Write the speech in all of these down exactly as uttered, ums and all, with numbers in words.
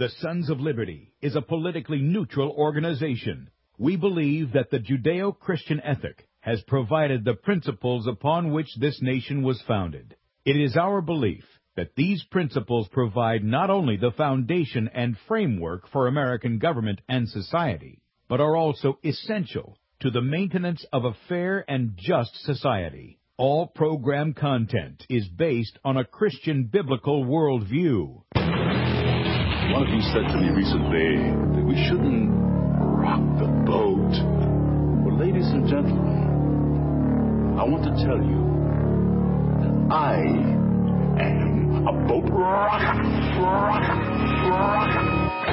The Sons of Liberty is a politically neutral organization. We believe that the Judeo-Christian ethic has provided the principles upon which this nation was founded. It is our belief that these principles provide not only the foundation and framework for American government and society, but are also essential to the maintenance of a fair and just society. All program content is based on a Christian biblical worldview. One of you said to me recently that we shouldn't rock the boat. Well, ladies and gentlemen, I want to tell you that I am a boat rocker. Rocker. Rocker.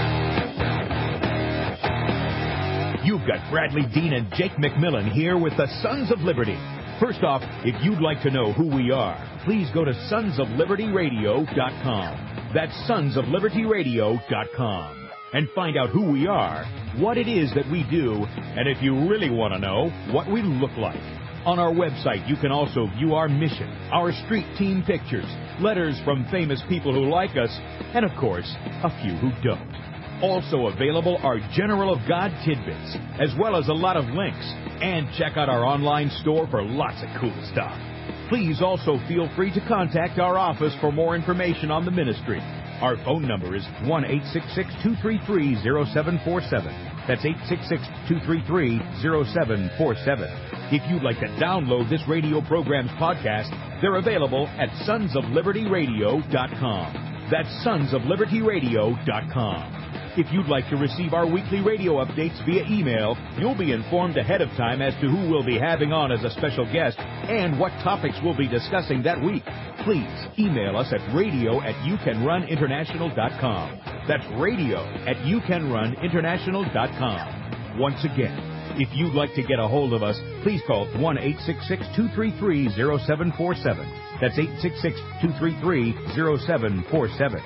You've got Bradley Dean and Jake McMillan here with the Sons of Liberty. First off, if you'd like to know who we are, please go to sons of liberty radio dot com. That's sons of liberty radio dot com. And find out who we are, what it is that we do, and if you really want to know, what we look like. On our website, you can also view our mission, our street team pictures, letters from famous people who like us, and of course, a few who don't. Also available are General of God tidbits, as well as a lot of links. And check out our online store for lots of cool stuff. Please also feel free to contact our office for more information on the ministry. Our phone number is one eight six six, two three three, zero seven four seven. That's eight six six, two three three, zero seven four seven. If you'd like to download this radio program's podcast, they're available at sons of liberty radio dot com. That's sons of liberty radio dot com. If you'd like to receive our weekly radio updates via email, you'll be informed ahead of time as to who we'll be having on as a special guest and what topics we'll be discussing that week. Please email us at radio at you can run international dot com. That's radio at you can run international dot com. Once again, if you'd like to get a hold of us, please call one eight six six, two three three, zero seven four seven. That's eight six six, two three three, zero seven four seven.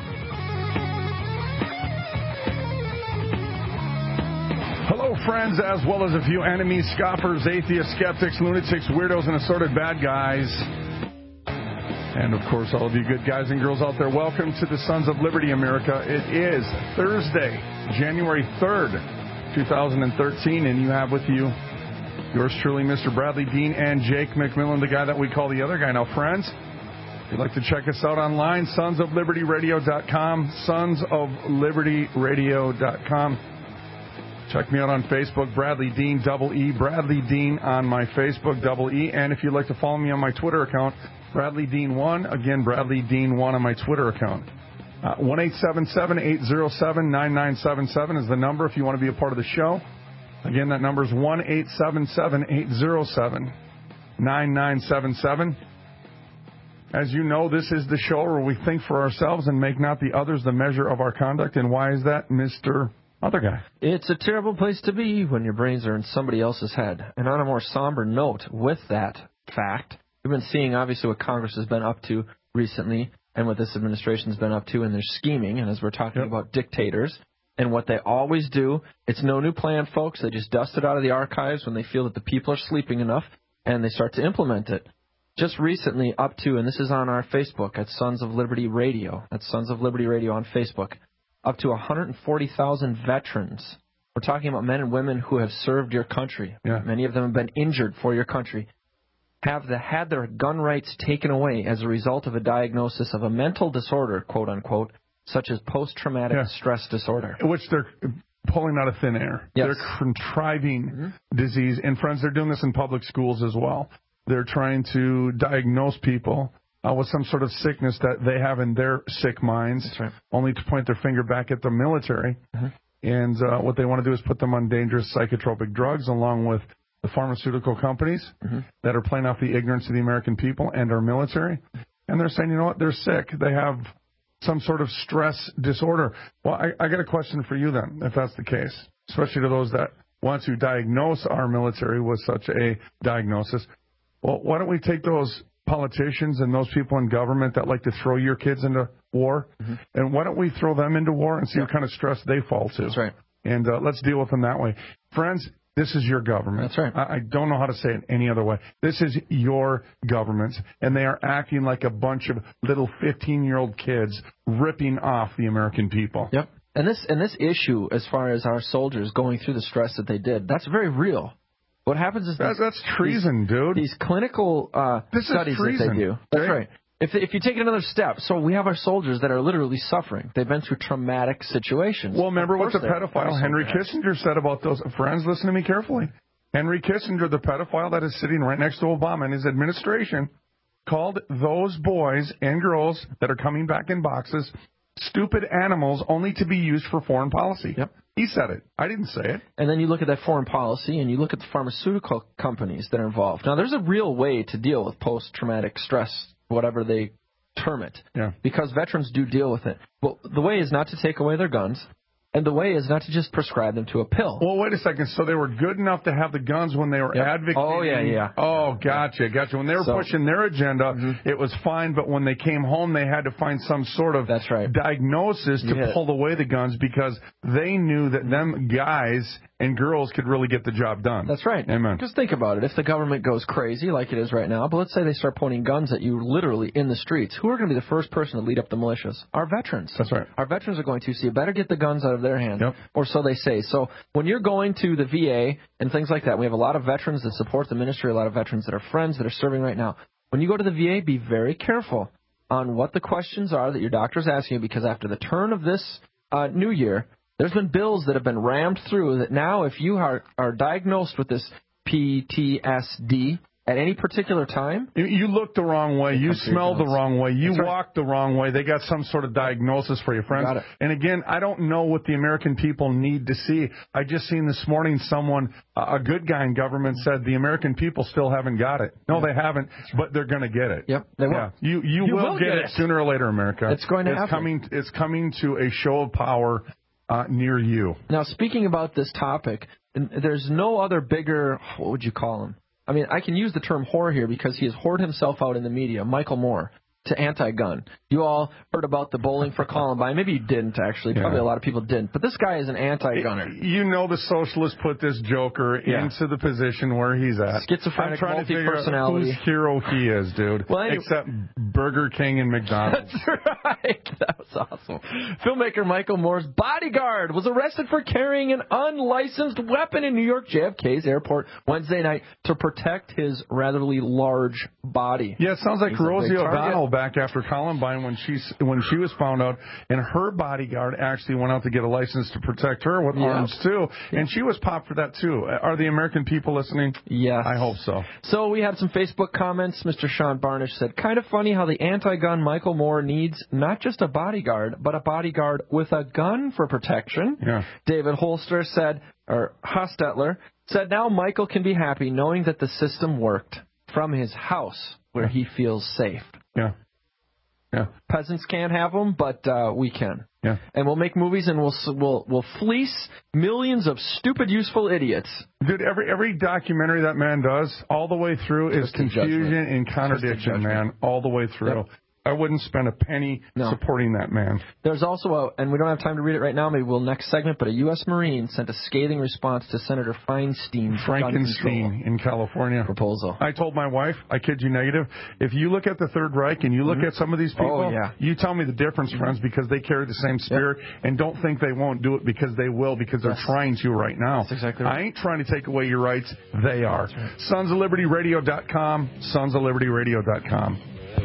Hello, friends, as well as a few enemies, scoffers, atheists, skeptics, lunatics, weirdos, and assorted bad guys. And, of course, all of you good guys and girls out there, welcome to the Sons of Liberty, America. It is Thursday, January third, twenty thirteen, and you have with you yours truly, Mister Bradley Dean and Jake McMillan, the guy that we call the other guy. Now, friends, if you'd like to check us out online, sons of liberty radio dot com, sons of liberty radio dot com. Check me out on Facebook, Bradley Dean, double E, Bradley Dean on my Facebook, double E. And if you'd like to follow me on my Twitter account, Bradley Dean one, again, Bradley Dean one on my Twitter account. Uh, one eight seven seven, eight zero seven, nine nine seven seven is the number if you want to be a part of the show. Again, that number is one eight seven seven, eight zero seven, nine nine seven seven. As you know, this is the show where we think for ourselves and make not the others the measure of our conduct. And why is that, Mister Other guy? It's a terrible place to be when your brains are in somebody else's head. And on a more somber note, with that fact, we've been seeing obviously what Congress has been up to recently and what this administration's been up to in their scheming. And as we're talking yep. about dictators and what they always do, it's no new plan, folks. They just dust it out of the archives when they feel that the people are sleeping enough, and they start to implement it. Just recently up to, and this is on our Facebook at Sons of Liberty Radio, that's Sons of Liberty Radio on Facebook, up to one hundred forty thousand veterans. We're talking about men and women who have served your country. Yeah. Many of them have been injured for your country. Have the, had their gun rights taken away as a result of a diagnosis of a mental disorder, quote unquote, such as post-traumatic yeah. stress disorder. Which they're pulling out of thin air. Yes. They're contriving mm-hmm. disease. And, friends, they're doing this in public schools as well. They're trying to diagnose people uh, with some sort of sickness that they have in their sick minds, That's right. only to point their finger back at the military. Mm-hmm. And uh, what they want to do is put them on dangerous psychotropic drugs along with the pharmaceutical companies mm-hmm. that are playing off the ignorance of the American people and our military. And they're saying, you know what, they're sick. They have some sort of stress disorder. Well, I, I got a question for you then, if that's the case, especially to those that want to diagnose our military with such a diagnosis. Well, why don't we take those politicians and those people in government that like to throw your kids into war, mm-hmm. and why don't we throw them into war and see yeah. what kind of stress they fall to? That's right. And uh, let's deal with them that way. Friends, This is your government. That's right. I, I don't know how to say it any other way. This is your government, and they are acting like a bunch of little fifteen-year-old kids ripping off the American people. Yep. And this and this issue, as far as our soldiers going through the stress that they did, that's very real. What happens is That's, these, that's treason, these, dude. These clinical uh, this studies is treason. that they do. That's right. If if you take it another step, so we have our soldiers that are literally suffering. They've been through traumatic situations. Well, remember what the pedophile Henry Kissinger said about those. Friends, listen to me carefully. Henry Kissinger, the pedophile that is sitting right next to Obama in his administration, called those boys and girls that are coming back in boxes stupid animals only to be used for foreign policy. Yep. He said it. I didn't say it. And then you look at that foreign policy and you look at the pharmaceutical companies that are involved. Now, there's a real way to deal with post-traumatic stress, whatever they term it, yeah. because veterans do deal with it. Well, the way is not to take away their guns, and the way is not to just prescribe them to a pill. Well, wait a second. So they were good enough to have the guns when they were yep. advocating. Oh, yeah, yeah. Oh, gotcha, gotcha. When they were so, pushing their agenda, mm-hmm. it was fine, but when they came home, they had to find some sort of That's right. diagnosis to yeah. pull away the guns because they knew that them guys and girls could really get the job done. That's right. Amen. Just think about it. If the government goes crazy like it is right now, but let's say they start pointing guns at you literally in the streets, who are going to be the first person to lead up the militias? Our veterans. That's right. Our veterans are going to, so you better get the guns out of their hands, yep. or so they say. So when you're going to the V A and things like that, we have a lot of veterans that support the ministry, a lot of veterans that are friends that are serving right now. When you go to the V A, be very careful on what the questions are that your doctor's asking you, because after the turn of this uh, new year, there's been bills that have been rammed through that now if you are, are diagnosed with this P T S D at any particular time. You looked the wrong way. You smelled the wrong way. You That's walked right. the wrong way. They got some sort of diagnosis for you, friends. Got it. And again, I don't know what the American people need to see. I just seen this morning someone, a good guy in government, said the American people still haven't got it. No, they haven't, but they're going to get it. Yep, they will. Yeah. You, you, you will, will get, get it. it sooner or later, America. It's going to it's happen. Coming, it's coming to a show of power uh, near you. Now, speaking about this topic, there's no other bigger, what would you call him? I mean, I can use the term whore here because he has whored himself out in the media, Michael Moore, to anti-gun. You all heard about the Bowling for Columbine. Maybe you didn't, actually. Yeah. Probably a lot of people didn't. But this guy is an anti-gunner. You know the socialists put this joker yeah. into the position where he's at. Schizophrenic, I'm trying multi-personality. To figure out whose hero he is, dude. Well, anyway. Except Burger King and McDonald's. That's right. That was awesome. Filmmaker Michael Moore's bodyguard was arrested for carrying an unlicensed weapon in New York J F K's airport Wednesday night to protect his rather large body. Yeah, it sounds like He's Rosie a big O'Donnell target. back after Columbine when she when she was found out, and her bodyguard actually went out to get a license to protect her with yeah. arms too, yeah. and she was popped for that too. Are the American people listening? Yes. I hope so. So we had some Facebook comments. Mister Sean Barnish said, kind of funny how the anti-gun Michael Moore needs not just a bodyguard, but a bodyguard with a gun for protection. Yeah. David Holster said, or Hostetler, said now Michael can be happy knowing that the system worked from his house where yeah. he feels safe. Yeah. Yeah. Peasants can't have them, but uh, we can. Yeah. And we'll make movies and we'll we'll we'll fleece millions of stupid, useful idiots. Dude, every every documentary that man does, all the way through, Just is confusion judgment. and contradiction, man. All the way through. Yep. I wouldn't spend a penny no. supporting that man. There's also a, and we don't have time to read it right now, maybe we'll next segment, but a U S Marine sent a scathing response to Senator Feinstein's Frankenstein in California proposal. I told my wife, I kid you negative, if you look at the Third Reich and you look mm-hmm. at some of these people, oh, yeah. you tell me the difference, mm-hmm. friends, because they carry the same spirit, yep. and don't think they won't do it because they will, because they're yes. trying to right now. That's exactly right. I ain't trying to take away your rights. They are. Right. Sons of Liberty Radio dot com, Sons of Liberty Radio dot com.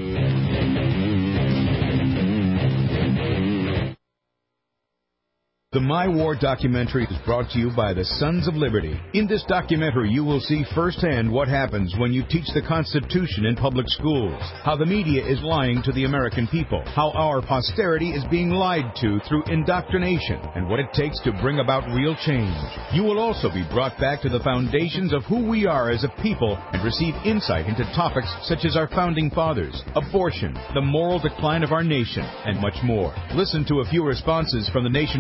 The My War documentary is brought to you by the Sons of Liberty. In this documentary, you will see firsthand what happens when you teach the Constitution in public schools, how the media is lying to the American people, how our posterity is being lied to through indoctrination, and what it takes to bring about real change. You will also be brought back to the foundations of who we are as a people and receive insight into topics such as our founding fathers, abortion, the moral decline of our nation, and much more. Listen to a few responses from the nationwide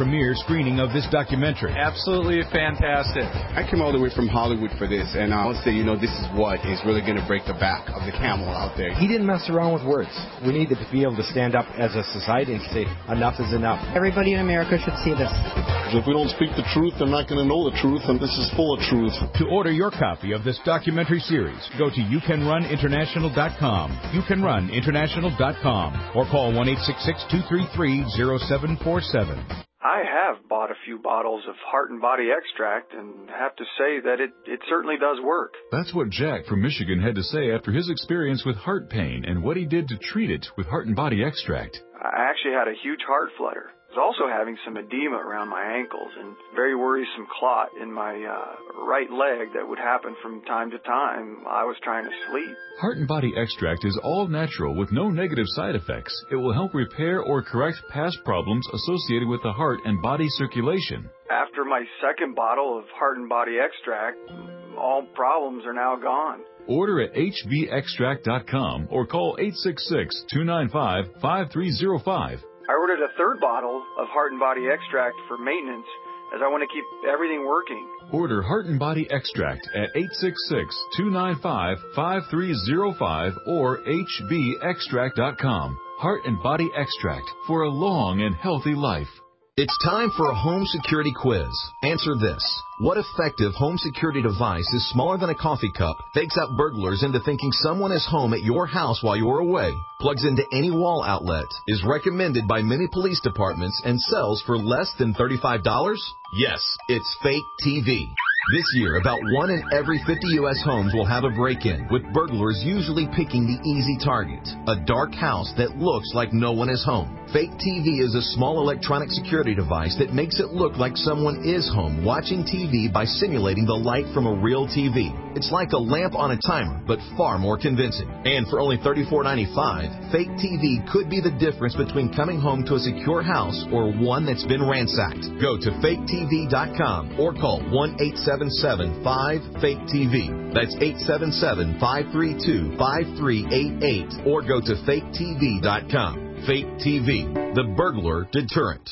premiere screening of this documentary. Absolutely fantastic. I came all the way from Hollywood for this, and I would say, you know, this is what is really going to break the back of the camel out there. He didn't mess around with words. We need to be able to stand up as a society and say, enough is enough. Everybody in America should see this. If we don't speak the truth, they're not going to know the truth, and this is full of truth. To order your copy of this documentary series, go to you can run international dot com, you can run international dot com, or call one eight six six, two three three, zero seven four seven. I have bought a few bottles of Heart and Body Extract and have to say that it, it certainly does work. That's what Jack from Michigan had to say after his experience with heart pain and what he did to treat it with Heart and Body Extract. I actually had a huge heart flutter. I was also having some edema around my ankles and very worrisome clot in my uh, right leg that would happen from time to time. I was trying to sleep. Heart and Body Extract is all natural with no negative side effects. It will help repair or correct past problems associated with the heart and body circulation. After my second bottle of Heart and Body Extract, all problems are now gone. Order at h v extract dot com or call eight six six, two nine five, five three zero five. I ordered a third bottle of Heart and Body Extract for maintenance as I want to keep everything working. Order Heart and Body Extract at eight six six, two nine five, five three zero five or h v extract dot com. Heart and Body Extract for a long and healthy life. It's time for a home security quiz. Answer this. What effective home security device is smaller than a coffee cup, fakes out burglars into thinking someone is home at your house while you're away, plugs into any wall outlet, is recommended by many police departments, and sells for less than thirty-five dollars? Yes, it's Fake T V. This year, about one in every fifty U S homes will have a break-in, with burglars usually picking the easy target, a dark house that looks like no one is home. Fake T V is a small electronic security device that makes it look like someone is home watching T V by simulating the light from a real T V. It's like a lamp on a timer, but far more convincing. And for only thirty-four ninety-five, Fake T V could be the difference between coming home to a secure house or one that's been ransacked. Go to fake t v dot com or call one eight seven seven, five, fake T V. That's eight seven seven, five three two, five three eight eight or go to fake t v dot com. Fake T V, the burglar deterrent.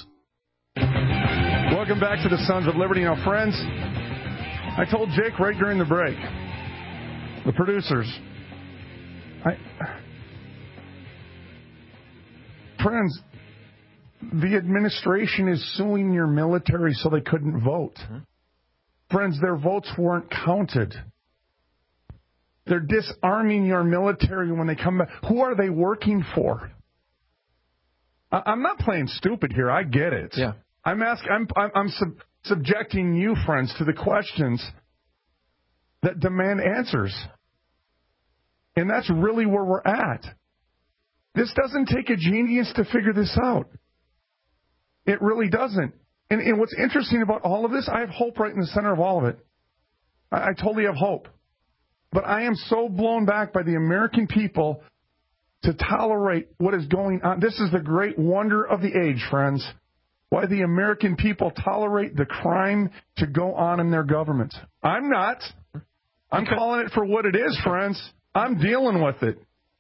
Welcome back to the Sons of Liberty. Now, friends, I told Jake right during the break, the producers, I, friends, the administration is suing your military so they couldn't vote. Mm-hmm. Friends, their votes weren't counted. They're disarming your military when they come back. Who are they working for? I'm not playing stupid here. I get it. Yeah. I'm asking. I'm. I'm, I'm sub- subjecting you, friends, to the questions that demand answers, and that's really where we're at. This doesn't take a genius to figure this out. It really doesn't. And, and what's interesting about all of this, I have hope right in the center of all of it. I, I totally have hope, but I am so blown back by the American people to tolerate what is going on. This is the great wonder of the age, friends. Why the American people tolerate the crime to go on in their government. I'm not. I'm calling it for what it is, friends. I'm dealing with it.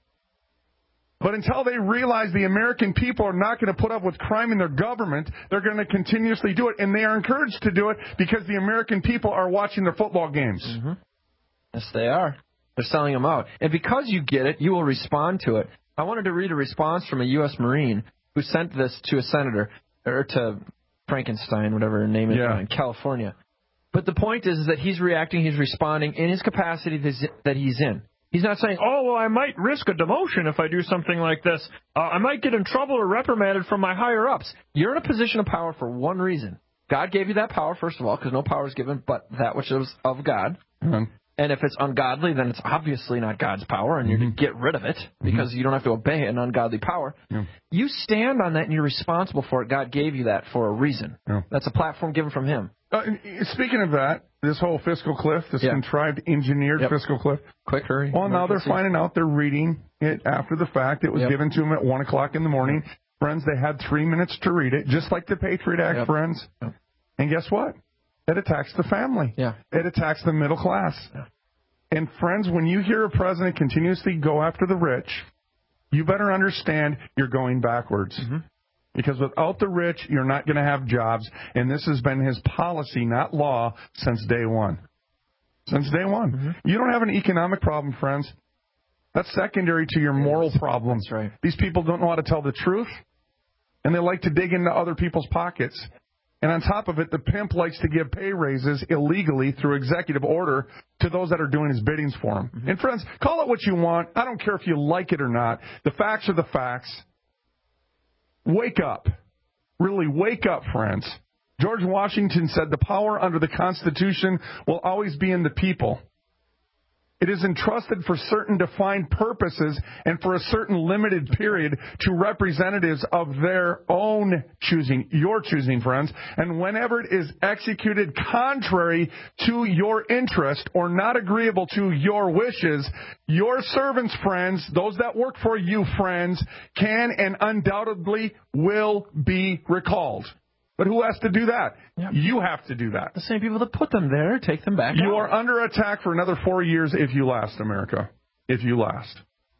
But until they realize the American people are not going to put up with crime in their government, they're going to continuously do it. And they are encouraged to do it because the American people are watching their football games. Mm-hmm. Yes, they are. They're selling them out. And because you get it, you will respond to it. I wanted to read a response from a U S Marine who sent this to a senator, or to Frankenstein, whatever her name is, yeah. in California. But the point is, is that he's reacting, he's responding in his capacity that he's in. He's not saying, oh, well, I might risk a demotion if I do something like this. Uh, I might get in trouble or reprimanded from my higher-ups. You're in a position of power for one reason. God gave you that power, first of all, because no power is given but that which is of God. Mm-hmm. And if it's ungodly, then it's obviously not God's power, and you're mm-hmm. to get rid of it because mm-hmm. you don't have to obey an ungodly power. Yeah. You stand on that, and you're responsible for it. God gave you that for a reason. Yeah. That's a platform given from Him. Uh, speaking of that, this whole fiscal cliff, this yeah. contrived, engineered yep. fiscal cliff. Quick, hurry. Well, now they're finding out. They're reading it after the fact. It was yep. given to them at one o'clock in the morning. Yep. Friends, they had three minutes to read it, just like the Patriot Act, yep. friends. Yep. And guess what? It attacks the family. Yeah. It attacks the middle class. Yeah. And friends, when you hear a president continuously go after the rich, you better understand you're going backwards. Mm-hmm. Because without the rich, you're not going to have jobs. And this has been his policy, not law, since day one. Since day one. Mm-hmm. You don't have an economic problem, friends. That's secondary to your moral problem. That's right. These people don't know how to tell the truth, and they like to dig into other people's pockets. And on top of it, the pimp likes to give pay raises illegally through executive order to those that are doing his biddings for him. Mm-hmm. And friends, call it what you want. I don't care if you like it or not. The facts are the facts. Wake up. Really, wake up, friends. George Washington said the power under the Constitution will always be in the people. It is entrusted for certain defined purposes and for a certain limited period to representatives of their own choosing, your choosing, friends. And whenever it is executed contrary to your interest or not agreeable to your wishes, your servants, friends, those that work for you, friends, can and undoubtedly will be recalled. But who has to do that? Yep. You have to do that. The same people that put them there, take them back You out. are under attack for another four years if you last, America. If you last.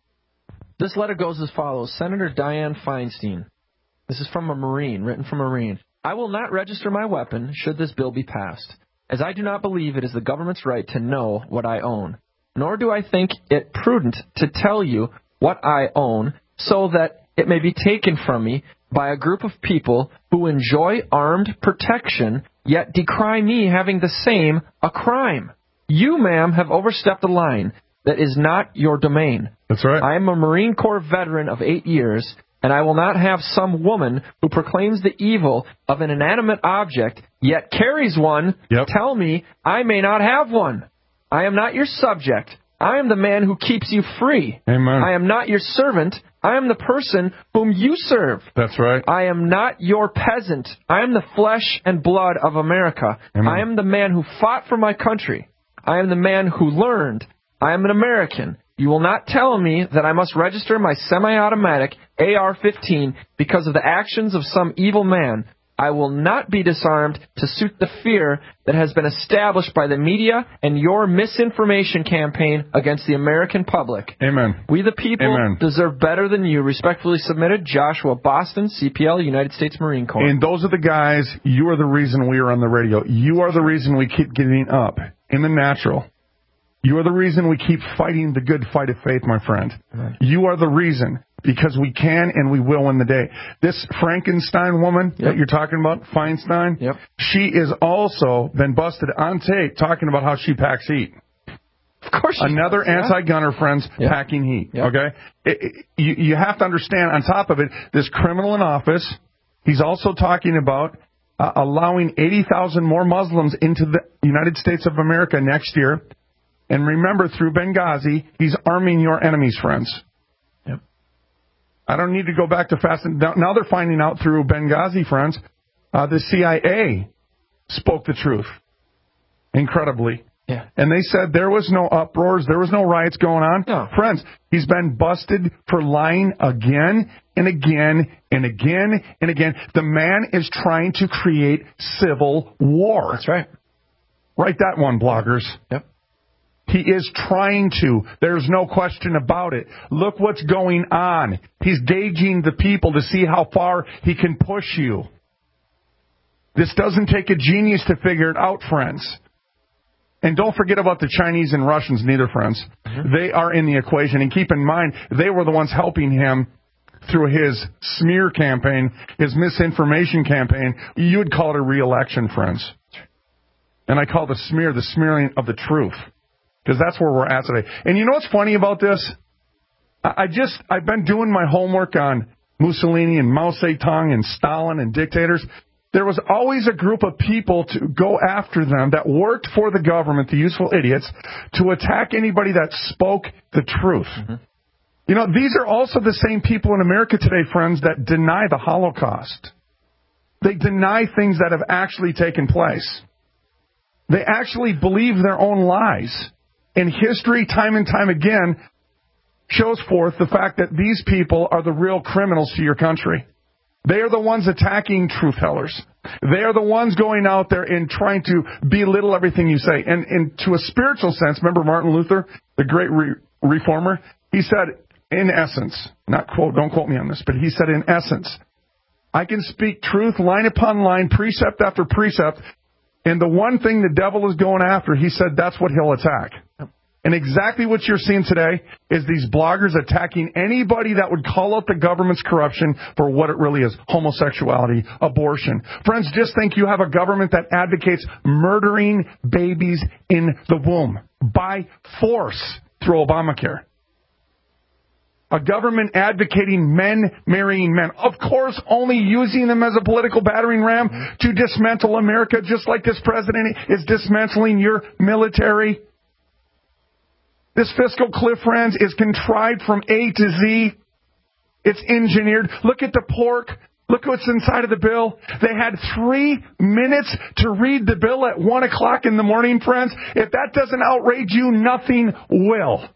This letter goes as follows. Senator Dianne Feinstein. This is from a Marine, written from a Marine. I will not register my weapon should this bill be passed, as I do not believe it is the government's right to know what I own. Nor do I think it prudent to tell you what I own so that it may be taken from me by a group of people who enjoy armed protection, yet decry me having the same a crime. You, ma'am, have overstepped a line that is not your domain. That's right. I am a Marine Corps veteran of eight years, and I will not have some woman who proclaims the evil of an inanimate object, yet carries one, yep. tell me I may not have one. I am not your subject. I am the man who keeps you free. Amen. I am not your servant. I am the person whom you serve. That's right. I am not your peasant. I am the flesh and blood of America. Amen. I am the man who fought for my country. I am the man who learned. I am an American. You will not tell me that I must register my semi-automatic A R fifteen because of the actions of some evil man. I will not be disarmed to suit the fear that has been established by the media and your misinformation campaign against the American public. Amen. We the people Amen. deserve better than you. Respectfully submitted, Joshua Boston, C P L, United States Marine Corps. And those are the guys, you are the reason we are on the radio. You are the reason we keep getting up in the natural. You are the reason we keep fighting the good fight of faith, my friend. Amen. You are the reason, because we can and we will win the day. This Frankenstein woman yep. that you're talking about, Feinstein, yep. she has also been busted on tape talking about how she packs heat. Of course she Another does, yeah. anti-gunner, friends, yep. packing heat, yep. okay? It, it, you, you have to understand, on top of it, this criminal in office, he's also talking about uh, allowing eighty thousand more Muslims into the United States of America next year. And remember, through Benghazi, he's arming your enemies, friends. Yep. I don't need to go back to fast. And now they're finding out through Benghazi, friends, uh, the C I A spoke the truth. Incredibly. Yeah. And they said there was no uproars, there was no riots going on. No. Friends, he's been busted for lying again and again and again and again. The man is trying to create civil war. That's right. Write that one, bloggers. Yep. He is trying to. There's no question about it. Look what's going on. He's gauging the people to see how far he can push you. This doesn't take a genius to figure it out, friends. And don't forget about the Chinese and Russians, neither, friends. Mm-hmm. They are in the equation. And keep in mind, they were the ones helping him through his smear campaign, his misinformation campaign. You would call it a re-election, friends. And I call the smear the smearing of the truth. Because that's where we're at today. And you know what's funny about this? I just, I've been doing my homework on Mussolini and Mao Zedong and Stalin and dictators. There was always a group of people to go after them that worked for the government, the useful idiots, to attack anybody that spoke the truth. Mm-hmm. You know, these are also the same people in America today, friends, that deny the Holocaust. They deny things that have actually taken place. They actually believe their own lies. And history, time and time again, shows forth the fact that these people are the real criminals to your country. They are the ones attacking truth tellers. They are the ones going out there and trying to belittle everything you say. And, and to a spiritual sense, remember Martin Luther, the great re- reformer? He said, in essence, not quote, don't quote me on this, but he said, in essence, I can speak truth line upon line, precept after precept. And the one thing the devil is going after, he said that's what he'll attack. And exactly what you're seeing today is these bloggers attacking anybody that would call out the government's corruption for what it really is, homosexuality, abortion. Friends, just think you have a government that advocates murdering babies in the womb by force through Obamacare. A government advocating men marrying men. Of course, only using them as a political battering ram to dismantle America, just like this president is dismantling your military. This fiscal cliff, friends, is contrived from A to Z. It's engineered. Look at the pork. Look what's inside of the bill. They had three minutes to read the bill at one o'clock in the morning, friends. If that doesn't outrage you, nothing will.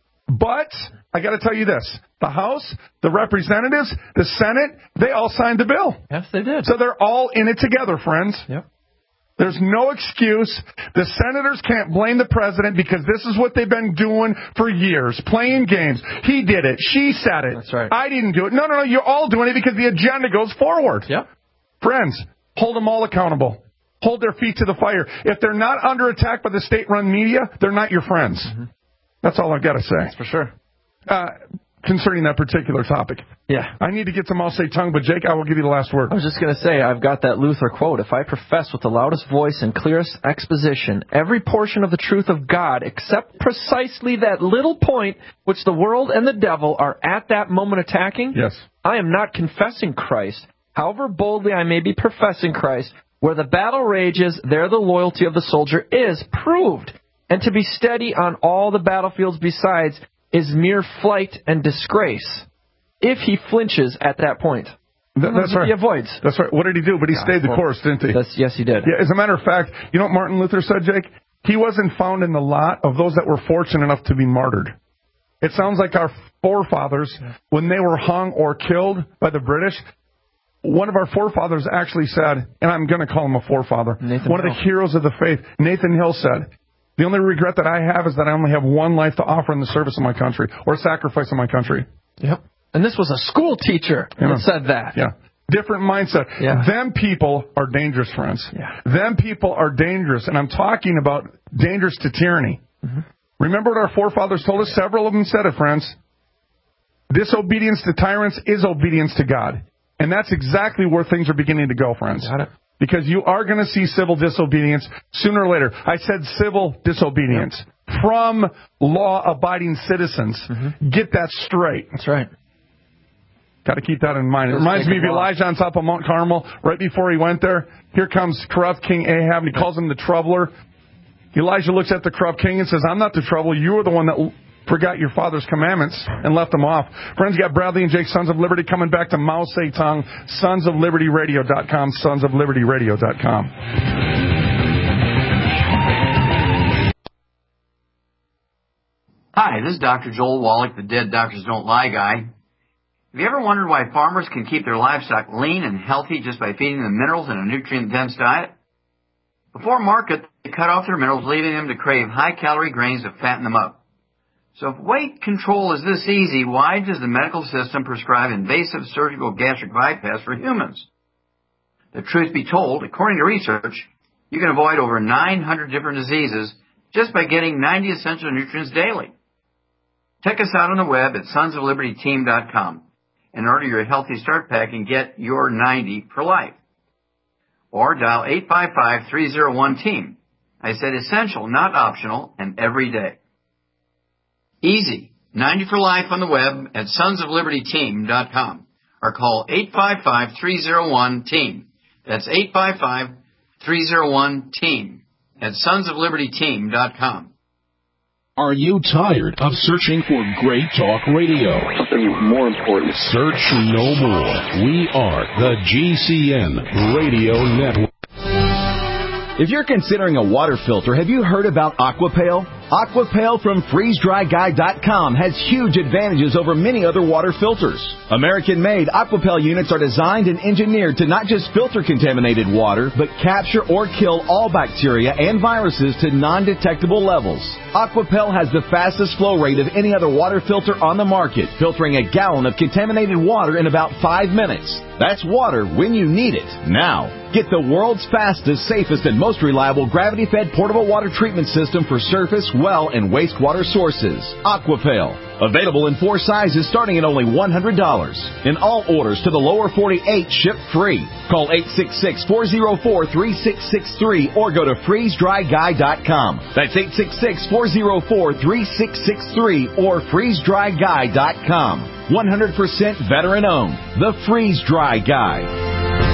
But I got to tell you this. The House, the Representatives, the Senate, they all signed the bill. Yes, they did. So they're all in it together, friends. Yep. There's no excuse. The senators can't blame the president because this is what they've been doing for years, playing games. He did it. She said it. That's right. I didn't do it. No, no, no. You're all doing it because the agenda goes forward. Yep. Friends, hold them all accountable. Hold their feet to the fire. If they're not under attack by the state-run media, they're not your friends. Mm-hmm. That's all I've got to say. That's for sure. Uh, concerning that particular topic. Yeah. I need to get some I'll say tongue, but Jake, I will give you the last word. I was just going to say, I've got that Luther quote. If I profess with the loudest voice and clearest exposition every portion of the truth of God except precisely that little point which the world and the devil are at that moment attacking, yes, I am not confessing Christ. However boldly I may be professing Christ, where the battle rages, there the loyalty of the soldier is proved. And to be steady on all the battlefields besides is mere flight and disgrace if he flinches at that point. That, that's right. He avoids. That's right. What did he do? But he yeah, stayed the well, course, didn't he? That's, yes, he did. Yeah, as a matter of fact, you know what Martin Luther said, Jake? He wasn't found in the lot of those that were fortunate enough to be martyred. It sounds like our forefathers, yeah. when they were hung or killed by the British, one of our forefathers actually said, and I'm going to call him a forefather, Nathan one Hill. of the heroes of the faith, Nathan Hill said, the only regret that I have is that I only have one life to offer in the service of my country or sacrifice of my country. Yep. And this was a school teacher yeah. that said that. Yeah. Different mindset. Yeah. Them people are dangerous, friends. Yeah. Them people are dangerous. And I'm talking about dangerous to tyranny. Mm-hmm. Remember what our forefathers told us? Several of them said it, friends. Disobedience to tyrants is obedience to God. And that's exactly where things are beginning to go, friends. Got it. Because you are going to see civil disobedience sooner or later. I said civil disobedience yep. from law-abiding citizens. Mm-hmm. Get that straight. That's right. Got to keep that in mind. It reminds me of Elijah on top of Mount Carmel. Right before he went there, here comes corrupt King Ahab, and he calls him the troubler. Elijah looks at the corrupt king and says, I'm not the trouble. You are the one that forgot your father's commandments and left them off. Friends, you got Bradley and Jake, Sons of Liberty, coming back to Mao Zedong, sons of liberty radio dot com, sons of liberty radio dot com. Hi, this is Doctor Joel Wallach, the Dead Doctors Don't Lie guy. Have you ever wondered why farmers can keep their livestock lean and healthy just by feeding them minerals in a nutrient-dense diet? Before market, they cut off their minerals, leaving them to crave high-calorie grains to fatten them up. So if weight control is this easy, why does the medical system prescribe invasive surgical gastric bypass for humans? The truth be told, according to research, you can avoid over nine hundred different diseases just by getting ninety essential nutrients daily. Check us out on the web at sons of liberty team dot com and order your Healthy Start Pack and get your ninety for life. Or dial eight five five, three oh one, team. I said essential, not optional, and every day. Easy. ninety for life on the web at sons of liberty team dot com or call eight five five, three oh one, team. That's eight five five, three oh one, team at sons of liberty team dot com. Are you tired of searching for great talk radio? Something more important. Search no more. We are the G C N Radio Network. If you're considering a water filter, have you heard about Aquapale? Aquapale from freeze dry guy dot com has huge advantages over many other water filters. American-made Aquapale units are designed and engineered to not just filter contaminated water, but capture or kill all bacteria and viruses to non-detectable levels. Aquapale has the fastest flow rate of any other water filter on the market, filtering a gallon of contaminated water in about five minutes. That's water when you need it, now. Get the world's fastest, safest, and most reliable gravity-fed portable water treatment system for surface, well, and wastewater sources. Aquapail. Available in four sizes starting at only one hundred dollars. And all orders to the lower forty-eight ship free. Call eight six six, four oh four, three six six three or go to freeze dry guy dot com. That's eight six six, four oh four, three six six three or freeze dry guy dot com. one hundred percent veteran-owned. The Freeze Dry Guy.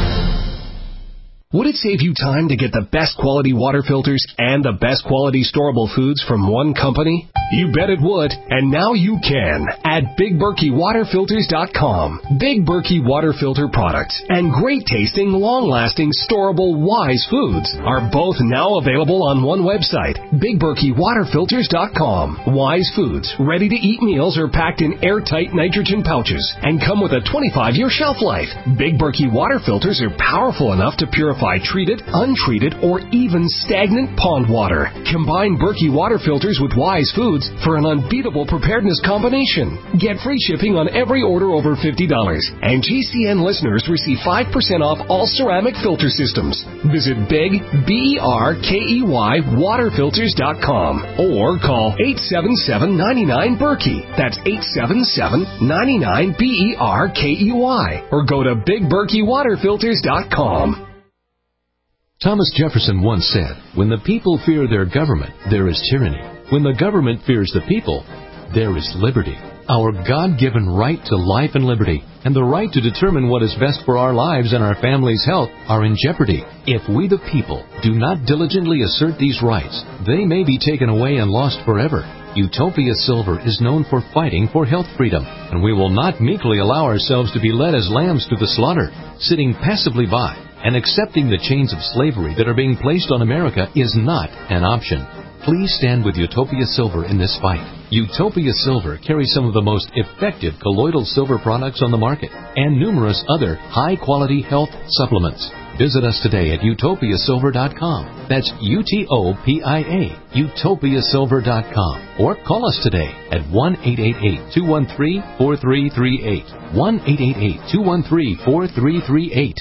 Would it save you time to get the best quality water filters and the best quality storable foods from one company? You bet it would, and now you can at Big Berkey Water Filters dot com. Big Berkey Water Filter products and great-tasting, long-lasting, storable Wise foods are both now available on one website, Big Berkey Water Filters dot com. Wise foods, ready-to-eat meals are packed in airtight nitrogen pouches and come with a twenty-five year shelf life. Big Berkey Water Filters are powerful enough to purify treated, untreated, or even stagnant pond water. Combine Berkey Water Filters with Wise foods for an unbeatable preparedness combination. Get free shipping on every order over fifty dollars. And G C N listeners receive five percent off all ceramic filter systems. Visit Big, B E R K E Y, Water Filters dot com or call eight seven seven, nine nine, Berkey. That's eight seven seven, nine nine, B E R K E Y. Or go to Big Berkey Water Filters dot com. Thomas Jefferson once said, "When the people fear their government, there is tyranny. When the government fears the people, there is liberty." Our God-given right to life and liberty and the right to determine what is best for our lives and our family's health are in jeopardy. If we the people do not diligently assert these rights, they may be taken away and lost forever. Utopia Silver is known for fighting for health freedom, and we will not meekly allow ourselves to be led as lambs to the slaughter. Sitting passively by and accepting the chains of slavery that are being placed on America is not an option. Please stand with Utopia Silver in this fight. Utopia Silver carries some of the most effective colloidal silver products on the market and numerous other high-quality health supplements. Visit us today at Utopia Silver dot com. That's U T O P I A, Utopia Silver dot com. Or call us today at one eight eight eight, two one three, four three three eight. one eight eight eight, two one three, four three three eight.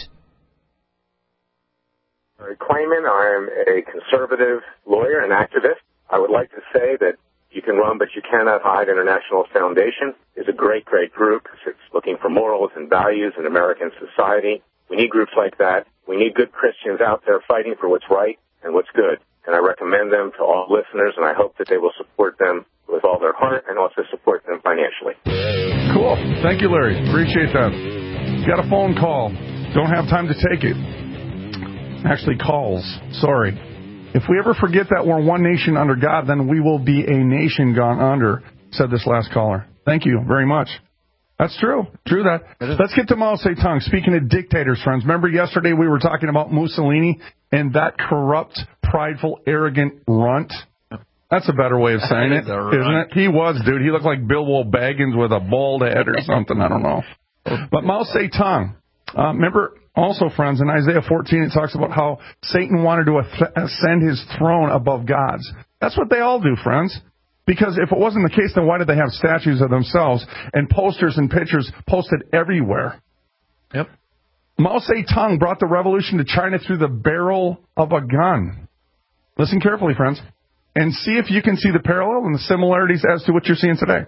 Clayman. I'm a conservative lawyer and activist. I would like to say that You Can Run But You Cannot Hide International Foundation is a great, great group. It's looking for morals and values in American society. We need groups like that. We need good Christians out there fighting for what's right and what's good. And I recommend them to all listeners, and I hope that they will support them with all their heart and also support them financially. Cool. Thank you, Larry. Appreciate that. Got a phone call. Don't have time to take it. Actually, calls. Sorry. If we ever forget that we're one nation under God, then we will be a nation gone under, said this last caller. Thank you very much. That's true. True that. Let's get to Mao Zedong. Speaking of dictators, friends, remember yesterday we were talking about Mussolini and that corrupt, prideful, arrogant runt? That's a better way of saying it, isn't it? He was, dude. He looked like Bilbo Baggins with a bald head or something. I don't know. But Mao Zedong, uh, remember also, friends, in Isaiah fourteen, it talks about how Satan wanted to ascend his throne above God's. That's what they all do, friends. Because if it wasn't the case, then why did they have statues of themselves and posters and pictures posted everywhere? Yep. Mao Zedong brought the revolution to China through the barrel of a gun. Listen carefully, friends, and see if you can see the parallel and the similarities as to what you're seeing today.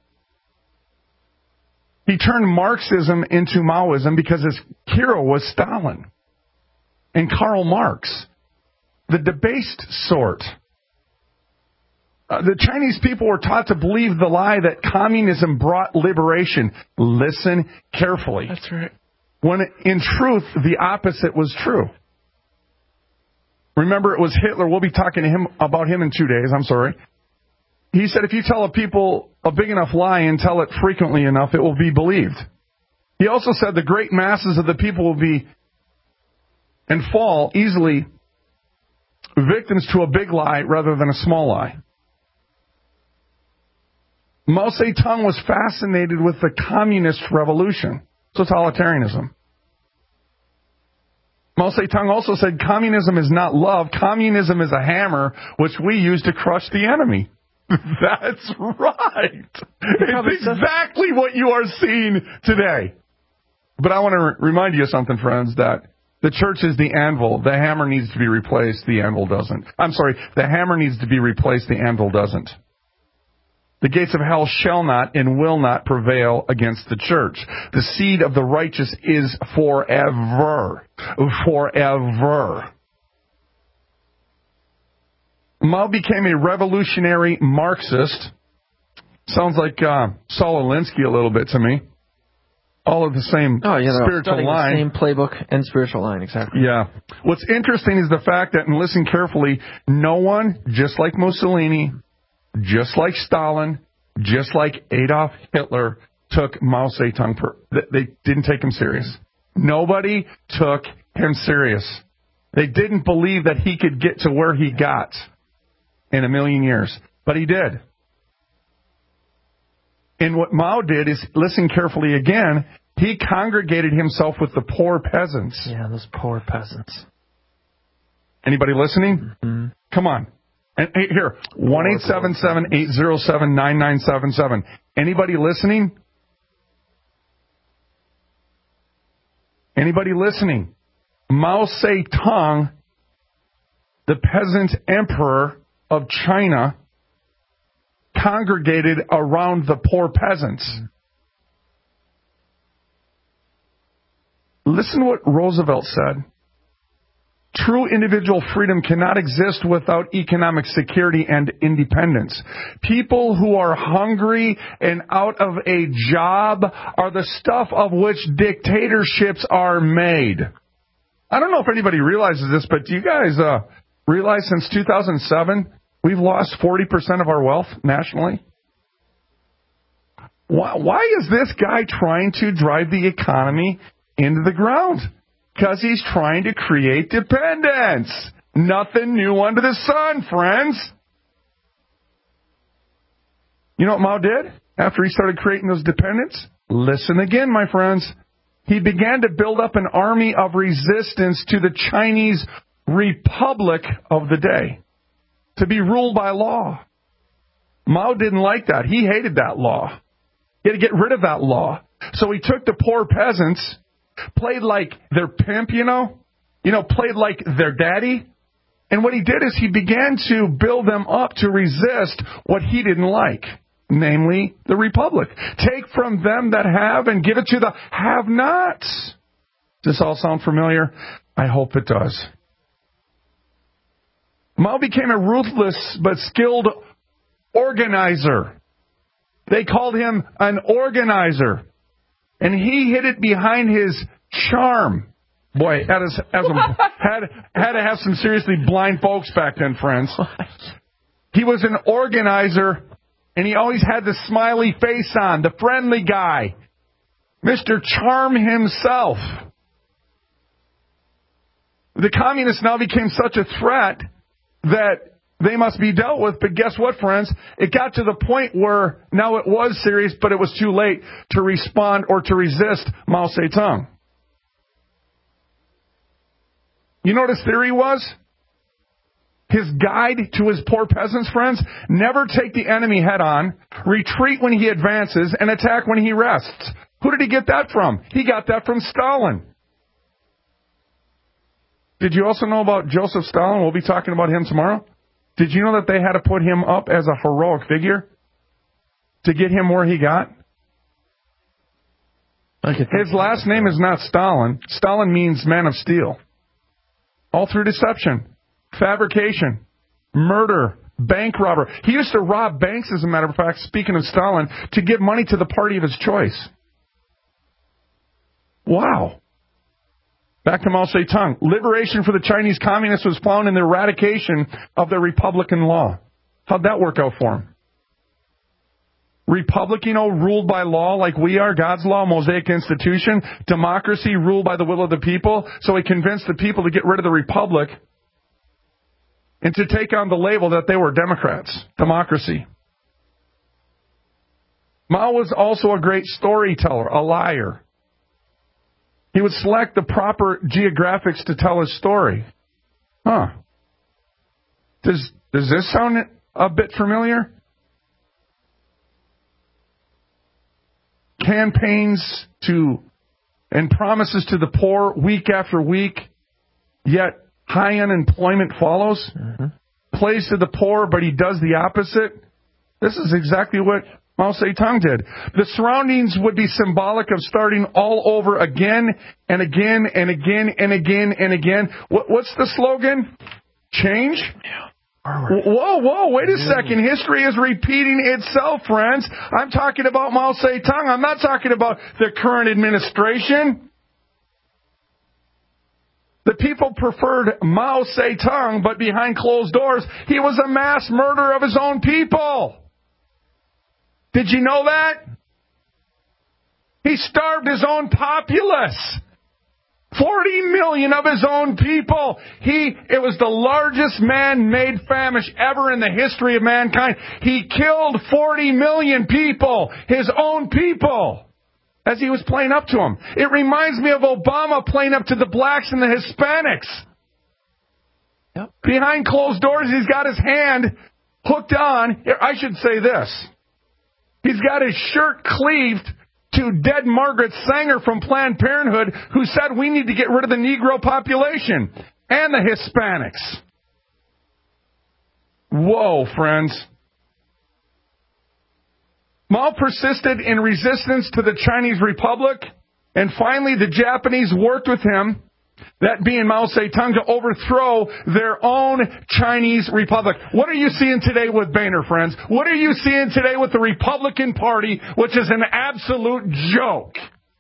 He turned Marxism into Maoism because his hero was Stalin and Karl Marx, the debased sort. Uh, the Chinese people were taught to believe the lie that communism brought liberation. Listen carefully. That's right. When in truth, the opposite was true. Remember, it was Hitler. We'll be talking to him about him in two days. I'm sorry. He said if you tell a people a big enough lie and tell it frequently enough, it will be believed. He also said the great masses of the people will be and fall easily victims to a big lie rather than a small lie. Mao Zedong was fascinated with the communist revolution, totalitarianism. Mao Zedong also said communism is not love. Communism is a hammer which we use to crush the enemy. That's right. It's exactly what you are seeing today. But I want to re- remind you of something, friends, that the church is the anvil. The hammer needs to be replaced. The anvil doesn't. I'm sorry. The hammer needs to be replaced. The anvil doesn't. The gates of hell shall not and will not prevail against the church. The seed of the righteous is forever. Forever. Mao became a revolutionary Marxist. Sounds like uh, Saul Alinsky a little bit to me. All of the same oh, yeah, spiritual line. The same playbook and spiritual line, exactly. Yeah. What's interesting is the fact that, and listen carefully, no one, just like Mussolini, just like Stalin, just like Adolf Hitler, took Mao Zedong. Per, they didn't take him serious. Nobody took him serious. They didn't believe that he could get to where he got in a million years. But he did. And what Mao did is, listen carefully again, he congregated himself with the poor peasants. Yeah, those poor peasants. Anybody listening? Mm-hmm. Come on. And hey, here, one eight seven seven, eight zero seven, nine nine seven seven. Anybody listening? Anybody listening? Mao Zedong, the peasant emperor of China, congregated around the poor peasants. Listen to what Roosevelt said. True individual freedom cannot exist without economic security and independence. People who are hungry and out of a job are the stuff of which dictatorships are made. I don't know if anybody realizes this, but do you guys uh, realize since two thousand seven, we've lost forty percent of our wealth nationally? Why, why is this guy trying to drive the economy into the ground? Because he's trying to create dependence. Nothing new under the sun, friends. You know what Mao did after he started creating those dependents? Listen again, my friends. He began to build up an army of resistance to the Chinese Republic of the day, to be ruled by law. Mao didn't like that. He hated that law. He had to get rid of that law. So he took the poor peasants, played like their pimp, you know, you know, played like their daddy. And what he did is he began to build them up to resist what he didn't like, namely the Republic. Take from them that have and give it to the have-nots. Does this all sound familiar? I hope it does. Mao became a ruthless but skilled organizer. They called him an organizer. And he hid it behind his charm. Boy, had, his, had, had to have some seriously blind folks back then, friends. He was an organizer, and he always had the smiley face on, the friendly guy. Mister Charm himself. The communists now became such a threat that they must be dealt with. But guess what, friends? It got to the point where now it was serious, but it was too late to respond or to resist Mao Zedong. You know what his theory was? His guide to his poor peasants, friends? Never take the enemy head on, retreat when he advances, and attack when he rests. Who did he get that from? He got that from Stalin. Did you also know about Joseph Stalin? We'll be talking about him tomorrow. Did you know that they had to put him up as a heroic figure to get him where he got? His last name is not Stalin. Stalin means man of steel. All through deception, fabrication, murder, bank robber. He used to rob banks, as a matter of fact, speaking of Stalin, to give money to the party of his choice. Wow. Back to Mao Zedong. Liberation for the Chinese communists was found in the eradication of the Republican law. How'd that work out for him? Republic, you know, ruled by law like we are, God's law, Mosaic institution. Democracy, ruled by the will of the people. So he convinced the people to get rid of the Republic and to take on the label that they were Democrats. Democracy. Mao was also a great storyteller, a liar. He would select the proper geographics to tell his story. Huh. Does, does this sound a bit familiar? Campaigns to and promises to the poor week after week, yet high unemployment follows. Mm-hmm. Plays to the poor, but he does the opposite. This is exactly what Mao Zedong did. The surroundings would be symbolic of starting all over again and again and again and again and again. What, what's the slogan? Change? Whoa, whoa, wait a second. History is repeating itself, friends. I'm talking about Mao Zedong. I'm not talking about the current administration. The people preferred Mao Zedong, but behind closed doors, he was a mass murderer of his own people. Did you know that? He starved his own populace. forty million of his own people. He, it was the largest man-made famine ever in the history of mankind. He killed forty million people, his own people, as he was playing up to them. It reminds me of Obama playing up to the blacks and the Hispanics. Yep. Behind closed doors, he's got his hand hooked on. I should say this. He's got his shirt cleaved to dead Margaret Sanger from Planned Parenthood, who said we need to get rid of the Negro population and the Hispanics. Whoa, friends. Mao persisted in resistance to the Chinese Republic, and finally the Japanese worked with him, that being Mao Zedong, to overthrow their own Chinese Republic. What are you seeing today with Boehner, friends? What are you seeing today with the Republican Party, which is an absolute joke?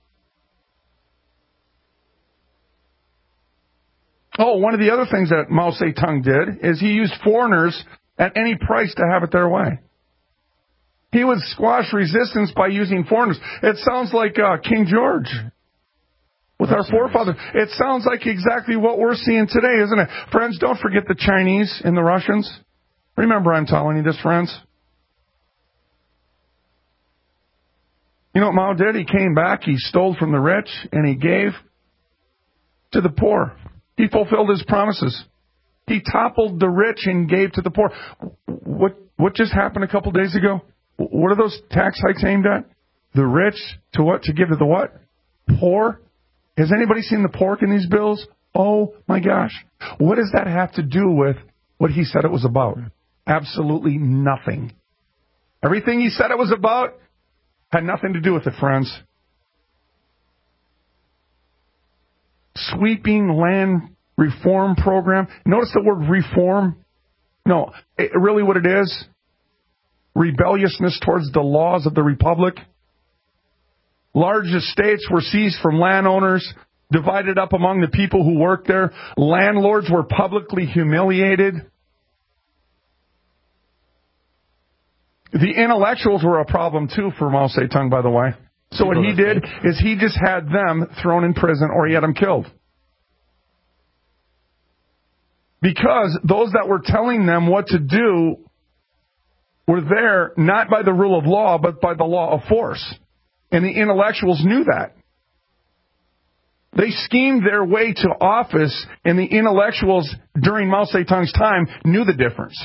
Oh, one of the other things that Mao Zedong did is he used foreigners at any price to have it their way. He would squash resistance by using foreigners. It sounds like uh, King George with That's our forefathers. Nice. It sounds like exactly what we're seeing today, isn't it? Friends, don't forget the Chinese and the Russians. Remember, I'm telling you this, friends. You know what Mao did? He came back, he stole from the rich, and he gave to the poor. He fulfilled his promises. He toppled the rich and gave to the poor. What what just happened a couple days ago? What are those tax hikes aimed at? The rich to what? To give to the what? Poor? Has anybody seen the pork in these bills? Oh, my gosh. What does that have to do with what he said it was about? Absolutely nothing. Everything he said it was about had nothing to do with it, friends. Sweeping land reform program. Notice the word reform. No, it, really what it is, rebelliousness towards the laws of the Republic. Large estates were seized from landowners, divided up among the people who worked there. Landlords were publicly humiliated. The intellectuals were a problem, too, for Mao Zedong, by the way. So what he did is he just had them thrown in prison or he had them killed. Because those that were telling them what to do were there not by the rule of law, but by the law of force. And the intellectuals knew that. They schemed their way to office, and the intellectuals during Mao Zedong's time knew the difference.